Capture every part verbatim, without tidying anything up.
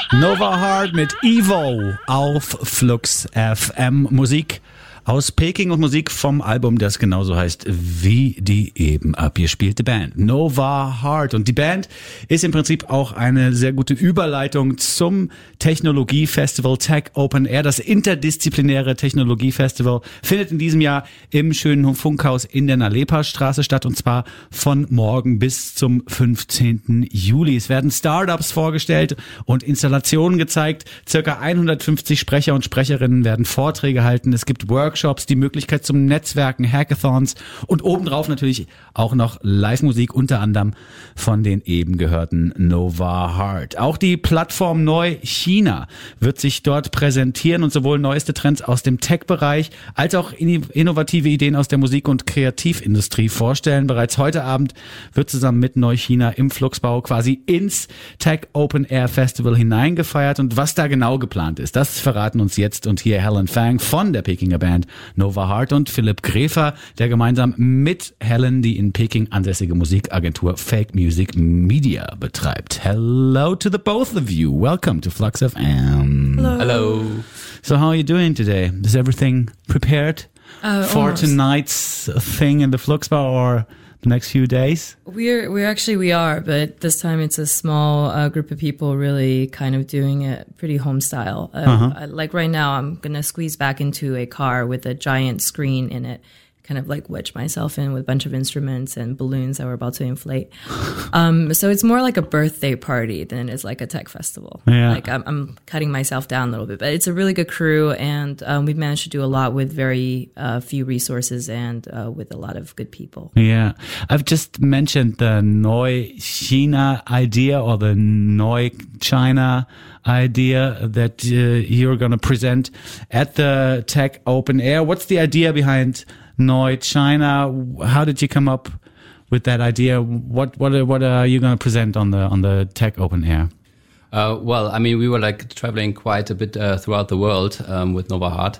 Nova Heart mit Evo auf Flux F M. Musik aus Peking und Musik vom Album, das genauso heißt wie die eben abgespielte Band. Nova Heart. Und die Band ist im Prinzip auch eine sehr gute Überleitung zum Technologiefestival Tech Open Air. Das interdisziplinäre Technologiefestival findet in diesem Jahr im schönen Funkhaus in der Nalepa-Straße statt, und zwar von morgen bis zum fünfzehnten Juli. Es werden Startups vorgestellt und Installationen gezeigt. Circa hundertfünfzig Sprecher und Sprecherinnen werden Vorträge halten. Es gibt Workshops, die Möglichkeit zum Netzwerken, Hackathons und obendrauf natürlich auch noch Live-Musik, unter anderem von den eben gehörten Nova Heart. Auch die Plattform Neu China wird sich dort präsentieren und sowohl neueste Trends aus dem Tech-Bereich als auch innovative Ideen aus der Musik- und Kreativindustrie vorstellen. Bereits heute Abend wird zusammen mit Neu China im Fluxbau quasi ins Tech Open Air Festival hineingefeiert, und was da genau geplant ist, das verraten uns jetzt und hier Helen Fang von der Pekinger Band Nova Heart und Philipp Gräfer, der gemeinsam mit Helen die in Peking ansässige Musikagentur Fake Music Media betreibt. Hello to the both of you. Welcome to Flux F M. Hello. Hello. So how are you doing today? Is everything prepared Uh, for almost. tonight's thing in the Fluxbau or the next few days? We're we're actually we are, but this time it's a small uh, group of people really kind of doing it pretty home style. Uh, Uh-huh. I- like right now, I'm gonna squeeze back into a car with a giant screen in it, kind of like wedge myself in with a bunch of instruments and balloons that we're about to inflate. Um, so it's more like a birthday party than it's like a tech festival. Yeah. Like I'm, I'm cutting myself down a little bit, but it's a really good crew, and um, we've managed to do a lot with very uh, few resources and uh, with a lot of good people. Yeah, I've just mentioned the Neu China idea or the Neu China idea that uh, you're going to present at the Tech Open Air. What's the idea behind Neu China? How did you come up with that idea? What what are- what are you going to present on the on the Tech Open Air? Uh, well, I mean, we were like traveling quite a bit uh, throughout the world um, with Nova Heart.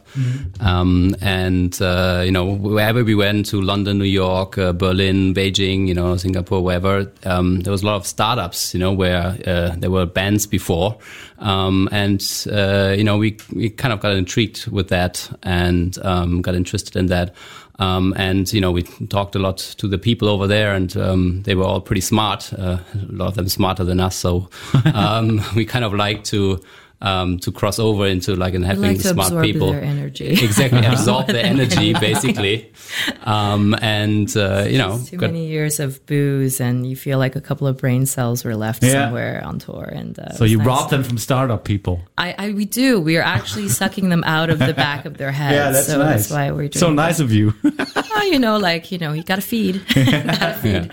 Um, and, uh, you know, wherever we went, to London, New York, uh, Berlin, Beijing, you know, Singapore, wherever, um, there was a lot of startups, you know, where uh, there were bands before. Um, and, uh, you know, we, we kind of got intrigued with that and um, got interested in that. Um, and, you know, we talked a lot to the people over there, and um, they were all pretty smart, uh, a lot of them smarter than us. So um, we kind of like to um, to cross over into like and I having like to smart absorb people. their energy. Exactly, absorb the energy, basically. Um, and, uh, you know. Too got- many years of booze, and you feel like a couple of brain cells were left Yeah. somewhere on tour. And uh, So it was you nice. robbed them from startup people. I, I we do. We are actually sucking them out of the back of their heads. so that's why we're doing So nice of you. Oh, you know, like, you know, you gotta feed. gotta feed.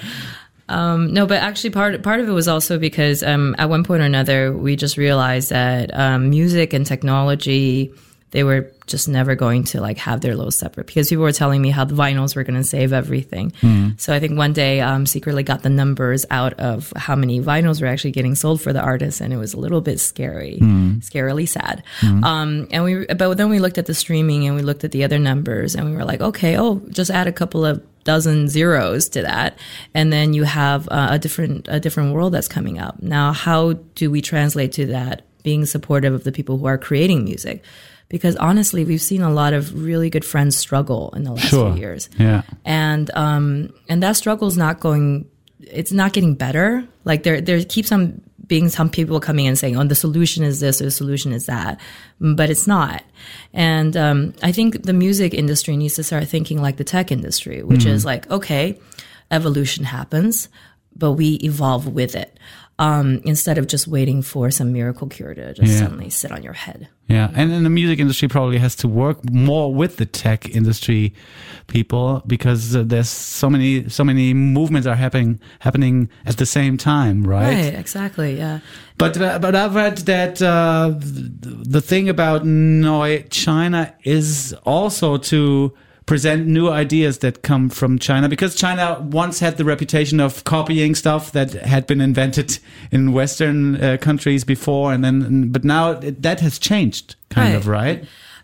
Um, no, but actually part, part of it was also because, um, at one point or another, we just realized that, um, music and technology, they were just never going to like have their loads separate, because people were telling me how the vinyls were going to save everything. So I think one day, um, secretly got the numbers out of how many vinyls were actually getting sold for the artists. And it was a little bit scary, scarily sad. Um, and we, but then we looked at the streaming and we looked at the other numbers, and we were like, okay, oh, just add a couple of dozen zeros to that, and then you have uh, a different a different world that's coming up. Now, how do we translate to that being supportive of the people who are creating music? Because honestly, we've seen a lot of really good friends struggle in the last Sure. few years, Yeah. and um and that struggle is not going. It's not getting better. Like there there keeps on being some people coming and saying, "Oh, the solution is this or the solution is that," but it's not. And um, I think the music industry needs to start thinking like the tech industry, which is like, okay, evolution happens, but we evolve with it, um, instead of just waiting for some miracle cure to just Yeah. suddenly sit on your head. Yeah, and then the music industry probably has to work more with the tech industry people, because uh, there's so many so many movements are happening happening at the same time, right? Right, exactly, yeah. But uh, but I've read that uh, the, the thing about Neu China is also to present new ideas that come from China, because China once had the reputation of copying stuff that had been invented in Western uh, countries before, and then but now it, that has changed, kind Right. of, right?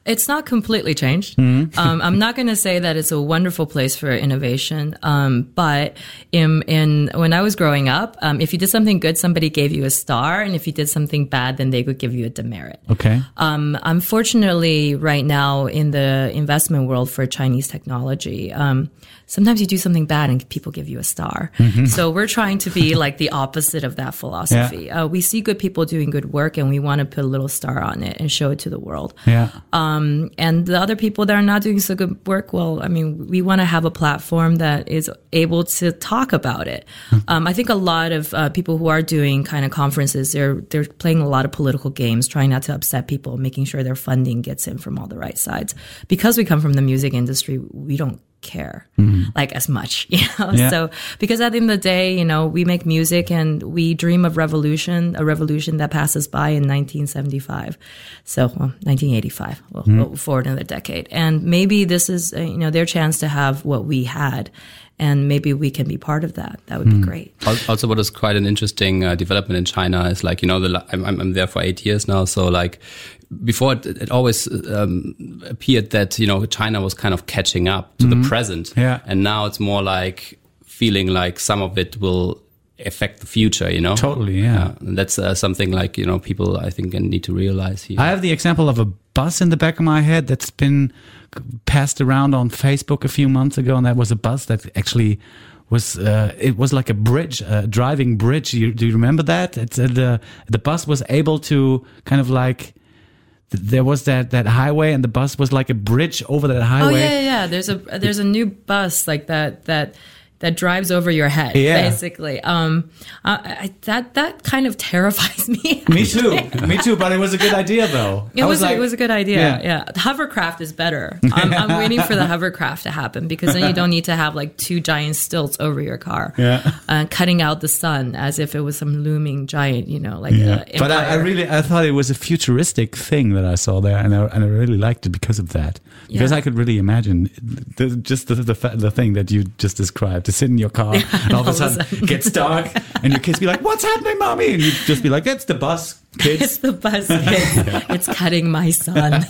it's not completely changed. Mm-hmm. um, I'm not going to say that it's a wonderful place for innovation. Um, but in, in, when I was growing up, um, if you did something good, somebody gave you a star. And if you did something bad, then they would give you a demerit. Okay. Um, unfortunately, right now in the investment world for Chinese technology, um, sometimes you do something bad and people give you a star. Mm-hmm. So we're trying to be like the opposite of that philosophy. Yeah. Uh, we see good people doing good work and we want to put a little star on it and show it to the world. Yeah. Um, and the other people that are not doing so good work, well, I mean, we want to have a platform that is able to talk about it. Um, I think a lot of uh, people who are doing kind of conferences, they're they're playing a lot of political games, trying not to upset people, making sure their funding gets in from all the right sides. Because we come from the music industry, we don't care mm-hmm. like as much, you know. Yeah. So because at the end of the day, you know, we make music and we dream of revolution, a revolution that passes by in nineteen seventy-five. So well, nineteen eighty-five. We'll, mm-hmm. we'll forward another decade, and maybe this is uh, you know their chance to have what we had. And maybe we can be part of that. That would be great. Also, what is quite an interesting uh, development in China is like, you know, the, I'm, I'm there for eight years now. So like before it, it always um, appeared that, you know, China was kind of catching up to mm-hmm. the present. Yeah. And now it's more like feeling like some of it will affect the future, you know? Totally, yeah. Uh, and that's uh, something like, you know, people I think need to realize here. I have the example of a bus in the back of my head that's been passed around on Facebook a few months ago, and that was a bus that actually was uh, it was like a bridge, a driving bridge. You, do you remember that? It's uh, the the bus was able to kind of like there was that that highway, and the bus was like a bridge over that highway. Oh yeah, yeah. yeah. There's a there's a new bus like that that. that drives over your head, yeah. basically. Um, I, I, that that kind of terrifies me. Me too, me too. But it was a good idea, though. It I was, was like, it was a good idea. Yeah, yeah. The hovercraft is better. I'm, I'm waiting for the hovercraft to happen because then you don't need to have like two giant stilts over your car, yeah, uh, cutting out the sun as if it was some looming giant, you know, like. Yeah. Uh, but I, I really, I thought it was a futuristic thing that I saw there, and I, and I really liked it because of that. Because yeah. I could really imagine the, just the, the the thing that you just described, to sit in your car and all of a sudden it gets dark and your kids be like, "What's happening, mommy?" And you just be like, "It's the bus, kids." It's the bus, kids. It's cutting my son.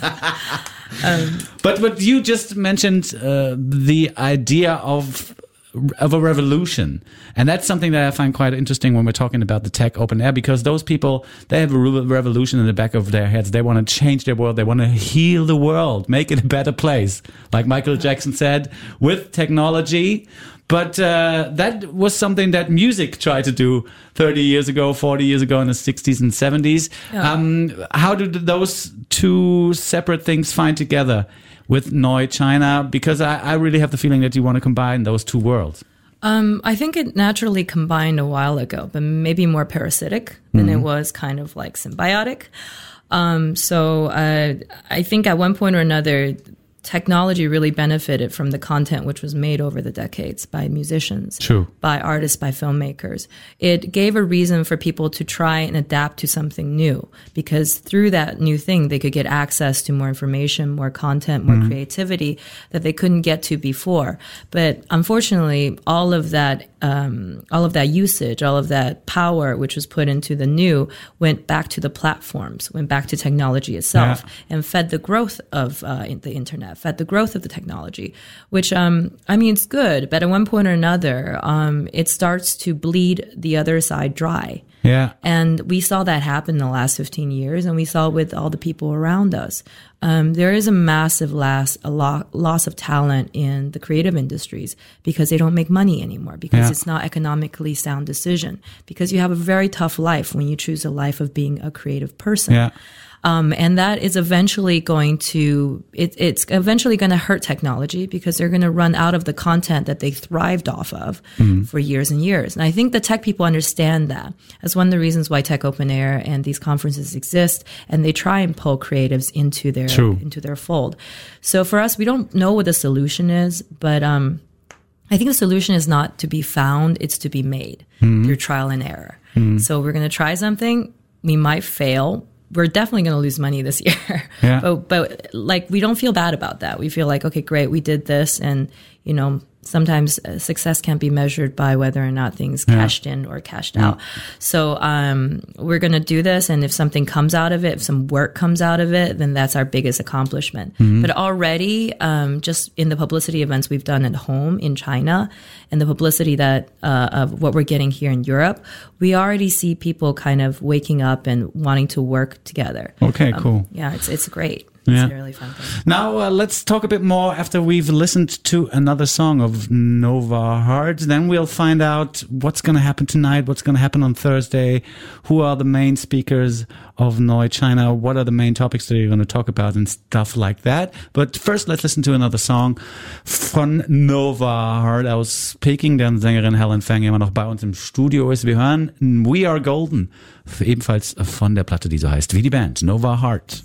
Um, but but you just mentioned uh, the idea of of a revolution, and that's something that I find quite interesting when we're talking about the tech open air, because those people, they have a revolution in the back of their heads. They want to change their world. They want to heal the world, make it a better place, like Michael Jackson said, with technology. But uh, that was something that music tried to do thirty years ago, forty years ago, in the sixties and seventies. Yeah. Um, how did those two separate things find together with Neu! China? Because I, I really have the feeling that you want to combine those two worlds. Um, I think it naturally combined a while ago, but maybe more parasitic than mm-hmm. it was kind of like symbiotic. Um, so uh, I think at one point or another, technology really benefited from the content which was made over the decades by musicians, True. by artists, by filmmakers. It gave a reason for people to try and adapt to something new, because through that new thing, they could get access to more information, more content, more mm-hmm. creativity that they couldn't get to before. But unfortunately, all of that, um, all of that usage, all of that power which was put into the new went back to the platforms, went back to technology itself, yeah. and fed the growth of uh, the internet. Fed the growth of the technology, which, um, I mean, it's good, but at one point or another, um, it starts to bleed the other side dry. Yeah. And we saw that happen in the last fifteen years, and we saw it with all the people around us. Um, there is a massive loss, a lo- loss of talent in the creative industries because they don't make money anymore, because yeah. it's not economically sound decision, because you have a very tough life when you choose a life of being a creative person. Yeah. Um, and that is eventually going to, it, it's eventually going to hurt technology, because they're going to run out of the content that they thrived off of mm-hmm. for years and years. And I think the tech people understand that. That's one of the reasons why Tech Open Air and these conferences exist, and they try and pull creatives into their, True. into their fold. So for us, we don't know what the solution is, but, um, I think the solution is not to be found, it's to be made mm-hmm. through trial and error. Mm-hmm. So we're going to try something. We might fail. We're definitely going to lose money this year. Yeah. But, but like, we don't feel bad about that. We feel like, okay, great, we did this, and, you know, sometimes uh, success can't be measured by whether or not things yeah. cashed in or cashed yeah. out. So um, we're going to do this, and if something comes out of it, if some work comes out of it, then that's our biggest accomplishment. Mm-hmm. But already, um, just in the publicity events we've done at home in China, and the publicity that uh, of what we're getting here in Europe, we already see people kind of waking up and wanting to work together. Okay, um, cool. Yeah, it's it's great. Yeah. It's a really fun thing. Now uh, let's talk a bit more after we've listened to another song of Nova Heart. Then we'll find out what's going to happen tonight, what's going to happen on Thursday, who are the main speakers of Neu China, what are the main topics that you're going to talk about and stuff like that. But first, let's listen to another song von Nova Heart aus Peking, deren Sängerin Helen Fang immer noch bei uns im Studio ist. Wir hören We Are Golden, ebenfalls von der Platte, die so heißt wie die Band, Nova Heart.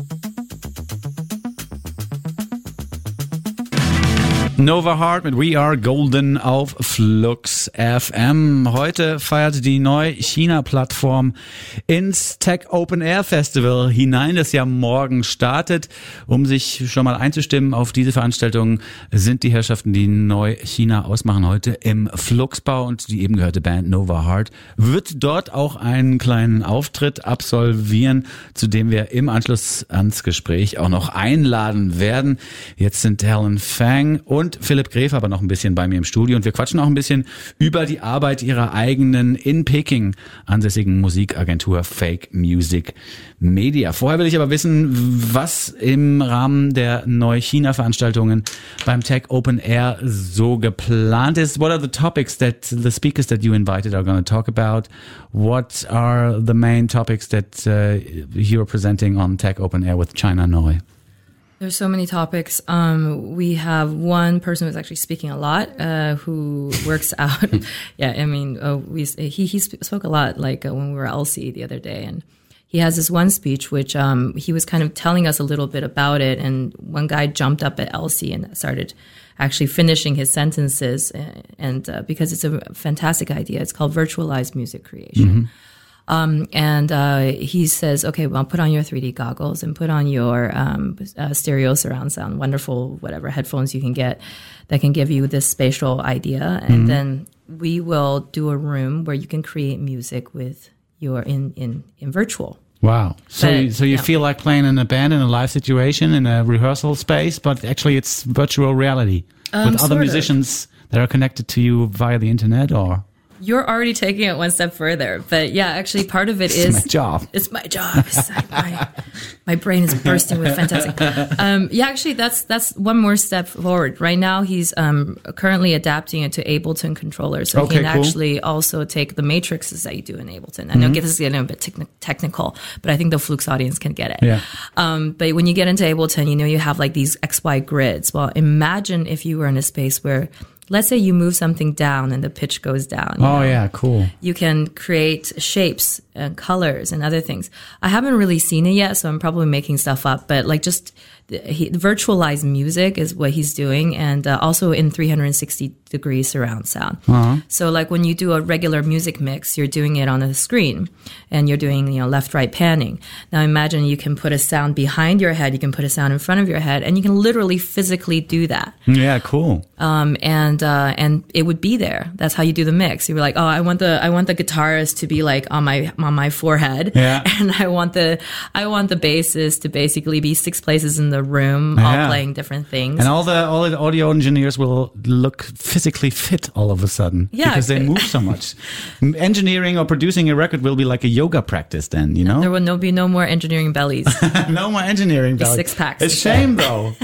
Nova Heart mit We Are Golden auf Flux F M. Heute feiert die Neu-China-Plattform ins Tech Open Air Festival hinein, das ja morgen startet. Um sich schon mal einzustimmen auf diese Veranstaltung sind die Herrschaften, die Neu-China ausmachen, heute im Fluxbau, und die eben gehörte Band Nova Heart wird dort auch einen kleinen Auftritt absolvieren, zu dem wir im Anschluss ans Gespräch auch noch einladen werden. Jetzt sind Helen Fang und Philipp Gref aber noch ein bisschen bei mir im Studio, und wir quatschen auch ein bisschen über die Arbeit ihrer eigenen in Peking ansässigen Musikagentur Fake Music Media. Vorher will ich aber wissen, was im Rahmen der Neu-China-Veranstaltungen beim Tech Open Air so geplant ist. What are the topics that the speakers that you invited are going to talk about? What are the main topics that uh, you're presenting on Tech Open Air with China Neu? There's so many topics. Um, we have one person who's actually speaking a lot, uh, who works out. yeah, I mean, uh, we he he spoke a lot, like uh, when we were at L C the other day, and he has this one speech which um, he was kind of telling us a little bit about it, and one guy jumped up at L C and started actually finishing his sentences, and, and uh, because it's a fantastic idea, it's called virtualized music creation. Mm-hmm. Um, and uh, he says, okay, well, put on your three D goggles and put on your um, uh, stereo surround sound, wonderful, whatever headphones you can get that can give you this spatial idea. And mm-hmm. then we will do a room where you can create music with your in, in, in virtual. Wow. So, but, you, so you yeah. feel like playing in a band in a live situation, in a rehearsal space, but actually it's virtual reality um, with other musicians of. that are connected to you via the internet, or? You're already taking it one step further, but yeah, actually part of it it's is my job. It's my job. It's like my, my brain is bursting with fantastic. Um, yeah, actually, that's that's one more step forward. Right now, he's um, currently adapting it to Ableton controllers, so okay, he can cool. actually also take the matrices that you do in Ableton. I know mm-hmm. this is getting a bit te- technical, but I think the Flux audience can get it. Yeah. Um, but when you get into Ableton, you know you have like these X Y grids. Well, imagine if you were in a space where, let's say you move something down and the pitch goes down. Oh, know? yeah, cool. You can create shapes and colors and other things. I haven't really seen it yet, so I'm probably making stuff up. But like just he, virtualized music is what he's doing, and uh, also in three hundred sixty degree surround sound. Uh-huh. So like when you do a regular music mix, you're doing it on a screen, and you're doing, you know, left, right panning. Now imagine you can put a sound behind your head, you can put a sound in front of your head, and you can literally physically do that. Yeah, cool. Um, and uh, and it would be there. That's how you do the mix. You were like, oh, I want the I want the guitarist to be like on my on my forehead, yeah. and I want the I want the bassist to basically be six places in the room, yeah. all playing different things. And all the all the audio engineers will look physically fit all of a sudden, yeah, because they move so much. Engineering or producing a record will be like a yoga practice then, you know? There will no be no more engineering bellies. No more engineering bellies. Six packs. A shame though.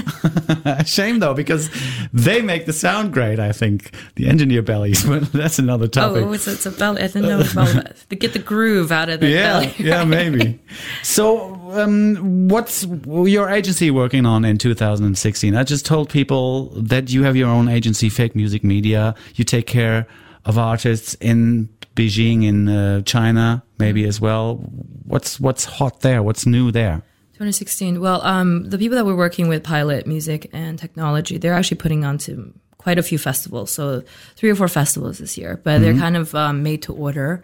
A shame though, because they make the sound great, I think. The engineer bellies, but that's another topic. Oh, it's, it's a belly. I didn't know about to get the groove out of the yeah, belly. Yeah, maybe. So, um, what's your agency working on in two thousand sixteen? I just told people that you have your own agency, Fake Music Media. You take care of artists in Beijing, in uh, China, maybe as well. What's what's hot there? What's new there? twenty sixteen. Well, um, the people that we're working with, Pilot Music and Technology, they're actually putting on to quite a few festivals. So three or four festivals this year, but mm-hmm. they're kind of um, made to order.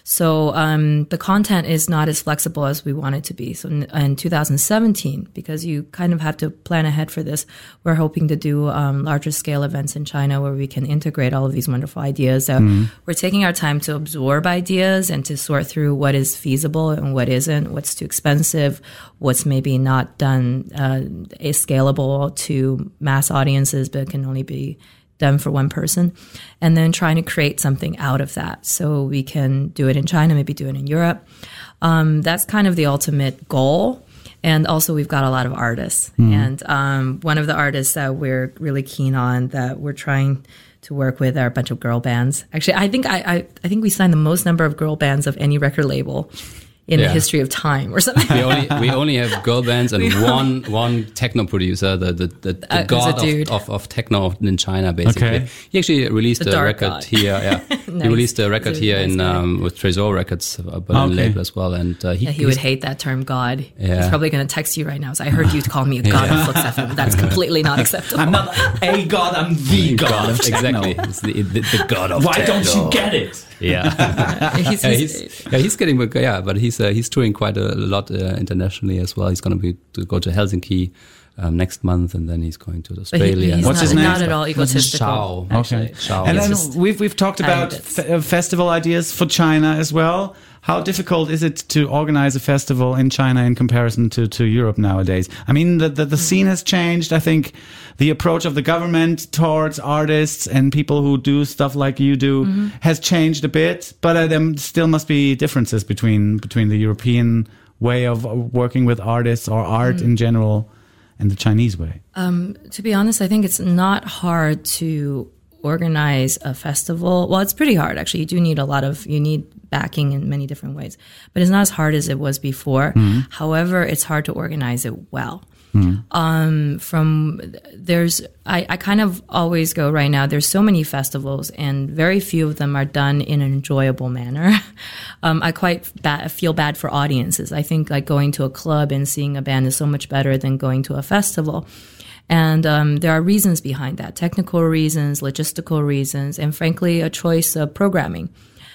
So um, the content is not as flexible as we want it to be. So in, in two thousand seventeen, because you kind of have to plan ahead for this, we're hoping to do um, larger scale events in China where we can integrate all of these wonderful ideas. So mm. we're taking our time to absorb ideas and to sort through what is feasible and what isn't, what's too expensive, what's maybe not done uh, is scalable to mass audiences but can only be done for one person, and then trying to create something out of that so we can do it in China, maybe do it in Europe. Um, that's kind of the ultimate goal. And also we've got a lot of artists. Mm. And um, one of the artists that we're really keen on that we're trying to work with are a bunch of girl bands. Actually, I think I, I, I think we signed the most number of girl bands of any record label in yeah. the history of time or something. We only we only have girl bands and one one techno producer, the the, the, the uh, god of, of, of techno in China, basically. Okay. He actually released the a record god. here. Yeah, nice. He released a record here nice in um, with Tresor Records, a Berlin okay. label as well. And uh, he, yeah, he would hate that term god. Yeah. He's probably going to text you right now. So I heard you call me a god yeah. of Flux F M. That's completely not acceptable. I'm not a god. I'm the god, god of techno. Exactly. It's the, the, the god of Why techno. Why don't you get it? Yeah, he's, yeah, he's, yeah, he's getting yeah, but he's uh, he's touring quite a lot uh, internationally as well. He's going to be to go to Helsinki um, next month, and then he's going to Australia. He, he's What's not, his name? Not at all egotistical. Shao. Okay. Shao. And then just, we've we've talked about f- festival ideas for China as well. How difficult is it to organize a festival in China in comparison to, to Europe nowadays? I mean, the, the, the scene has changed. I think the approach of the government towards artists and people who do stuff like you do mm-hmm. has changed a bit, but uh, there still must be differences between between the European way of working with artists or art mm. in general and the Chinese way. Um, to be honest, I think it's not hard to organize a festival. Well, it's pretty hard, actually. You do need a lot of, you need backing in many different ways, but it's not as hard as it was before. Mm-hmm. However, it's hard to organize it well. Mm-hmm. Um, from there's, I, I kind of always go right now, there's so many festivals and very few of them are done in an enjoyable manner. um, I quite ba- feel bad for audiences. I think like going to a club and seeing a band is so much better than going to a festival. And um, there are reasons behind that, technical reasons, logistical reasons, and frankly, a choice of programming.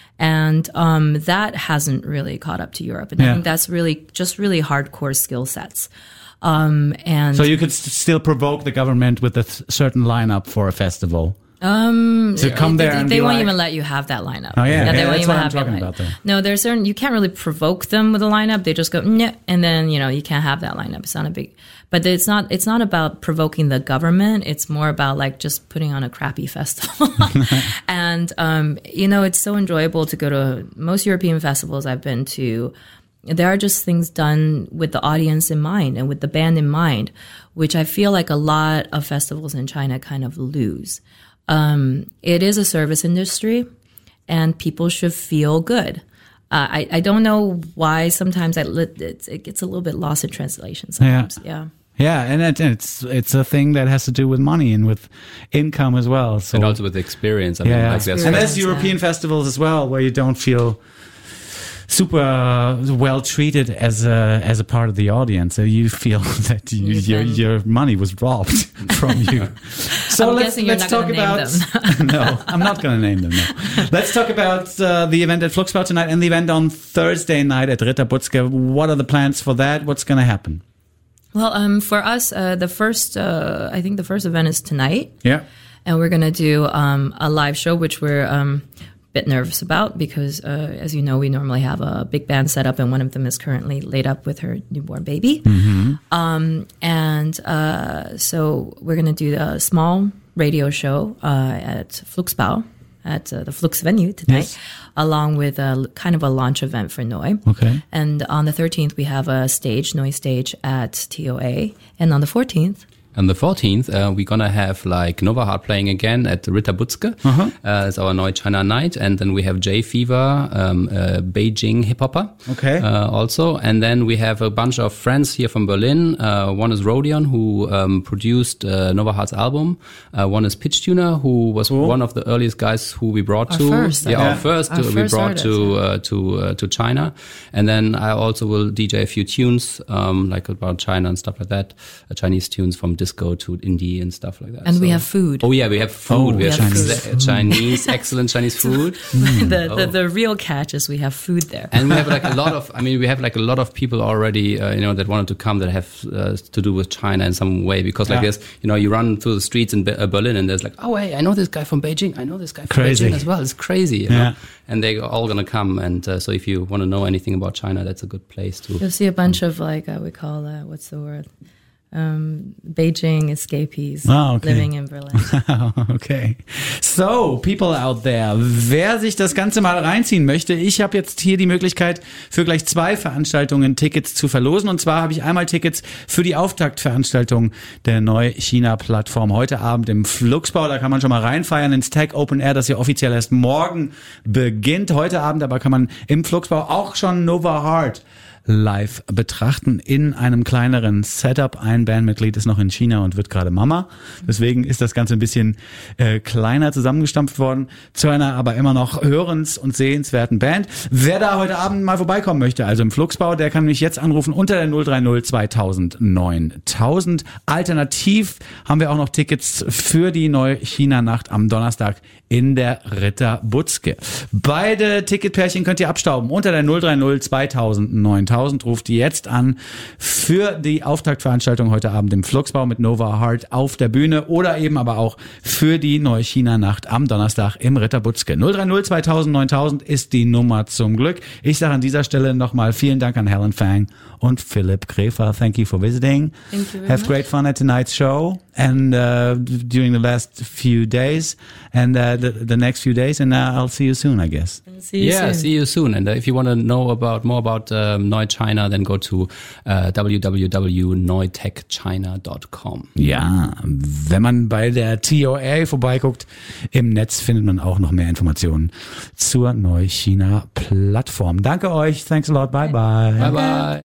And um, that hasn't really caught up to Europe. And yeah. I think that's really just really hardcore skill sets. Um, and so you could st- still provoke the government with a th- certain lineup for a festival. Um, to come there they, and they be won't like, even let you have that lineup. Oh yeah, yeah, yeah they won't that's even what I'm have talking that about. Though. No, there's certain you can't really provoke them with a lineup. They just go Nyeh, and then you know you can't have that lineup. It's not a big, but it's not it's not about provoking the government. It's more about like just putting on a crappy festival. And um, you know, it's so enjoyable to go to most European festivals I've been to. There are just things done with the audience in mind and with the band in mind, which I feel like a lot of festivals in China kind of lose. Um, it is a service industry, and people should feel good. Uh, I, I don't know why sometimes I, it, it gets a little bit lost in translation sometimes. Yeah. yeah. Yeah, and it, it's it's a thing that has to do with money and with income as well. So. And also with experience. I yeah, mean, yeah. Like and there's European yeah. festivals as well where you don't feel super well treated as a as a part of the audience. So you feel that you, you your your money was robbed from you. So I'm let's let's talk about. No, I'm not going to name them. No. Let's talk about uh, the event at Fluxbau tonight and the event on Thursday night at Ritterbutzke. What are the plans for that? What's going to happen? Well, um, for us, uh, the first uh, I think the first event is tonight. Yeah, and we're going to do um, a live show, which we're. Um, bit nervous about because, uh, as you know, we normally have a big band set up and one of them is currently laid up with her newborn baby. Mm-hmm. Um, and uh, so we're going to do a small radio show uh, at Fluxbau, at uh, the Flux venue tonight, yes. along with a kind of a launch event for Noi. Okay. And on the thirteenth, we have a stage, Noi stage at T O A. And on the fourteenth, On the fourteenth, uh, we're going to have like Nova Heart playing again at Ritterbutzke. Uh-huh. Uh, it's our Neu China night. And then we have Jay Fever, um, uh, Beijing hip hopper. Okay. Uh, also. And then we have a bunch of friends here from Berlin. Uh, one is Rodion, who um, produced uh, Nova Heart's album. Uh, one is Pitch Tuner, who was cool. one of the earliest guys who we brought our to. First, yeah, yeah, our first, our uh, first we brought artist, to, yeah. uh, to, uh, to China. And then I also will D J a few tunes, um, like about China and stuff like that. Uh, Chinese tunes from just go to India and stuff like that. And so. we have food. Oh yeah, we have food. Oh, we have Chinese. Chinese, Chinese excellent Chinese food. the, Oh. the the real catch is we have food there. And we have like a lot of, I mean, we have like a lot of people already, uh, you know, that wanted to come that have uh, to do with China in some way. Because like Yeah. this, you know, you run through the streets in Be- uh, Berlin and there's like, oh, hey, I know this guy from Beijing. I know this guy from Crazy. Beijing as well. It's crazy. You know? Yeah. And they're all going to come. And uh, so if you want to know anything about China, that's a good place to. You'll see a bunch of like, uh, we call, uh, what's the word? Um, Beijing escapees Ah, okay. living in Berlin. Okay. So, people out there, wer sich das Ganze mal reinziehen möchte, ich habe jetzt hier die Möglichkeit, für gleich zwei Veranstaltungen Tickets zu verlosen. Und zwar habe ich einmal Tickets für die Auftaktveranstaltung der Neu-China-Plattform heute Abend im Flugsbau. Da kann man schon mal reinfeiern ins Tech Open Air, das ja offiziell erst morgen beginnt. Heute Abend aber kann man im Flugsbau auch schon Nova Heart live betrachten in einem kleineren Setup. Ein Bandmitglied ist noch in China und wird gerade Mama. Deswegen ist das Ganze ein bisschen äh, kleiner zusammengestampft worden, zu einer aber immer noch hörens- und sehenswerten Band. Wer da heute Abend mal vorbeikommen möchte, also im Flugsbau, der kann mich jetzt anrufen unter der null drei null zweitausend neuntausend. Alternativ haben wir auch noch Tickets für die Neu-China-Nacht am Donnerstag in der Ritter Butzke. Beide Ticketpärchen könnt ihr abstauben unter der null drei null zweitausend neuntausend. Ruft die jetzt an für die Auftaktveranstaltung heute Abend im Flugsbau mit Nova Heart auf der Bühne oder eben aber auch für die Neu-China-Nacht am Donnerstag im Ritter Butzke. null drei null zweitausend neuntausend ist die Nummer zum Glück. Ich sage an dieser Stelle nochmal vielen Dank an Helen Fang und Philipp Gräfer. Thank you for visiting. Thank you very Have much. great fun at tonight's show and uh, during the last few days and uh, the, the next few days and uh, I'll see you soon, I guess. See you Yeah, soon. see you soon. And uh, if you want to know about more about um, Neu China, then go to uh, w w w dot neutech china dot com. Ja, wenn man bei der T O A vorbeiguckt, im Netz findet man auch noch mehr Informationen zur Neu-China-Plattform. Danke euch. Thanks a lot. Bye, bye. Bye bye.